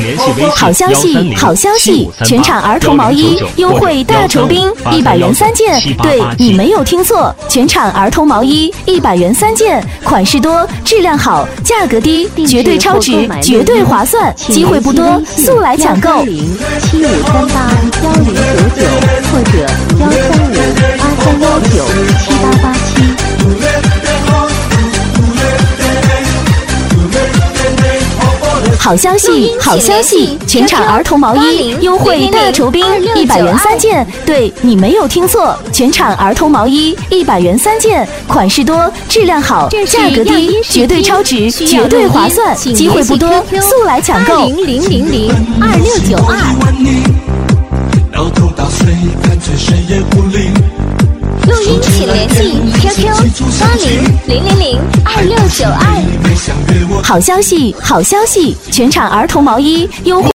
好消息，好消息！全场儿童毛衣优惠大酬宾，100元3件。对，你没有听错，全场儿童毛衣100元3件，款式多，质量好，价格低，绝对超值，绝对划算，机会不多，速来抢购。 13075381099或者13583197887。 好消息，好消息！全场儿童毛衣优惠大酬宾，100元3件。对，你没有听错，全场儿童毛衣100元3件，款式多，质量好，价格低，绝对超值，绝对划算，机会不多，速来抢购。 00002692。录音请联系 QQ800002。 好消息，好消息！全场儿童毛衣优惠。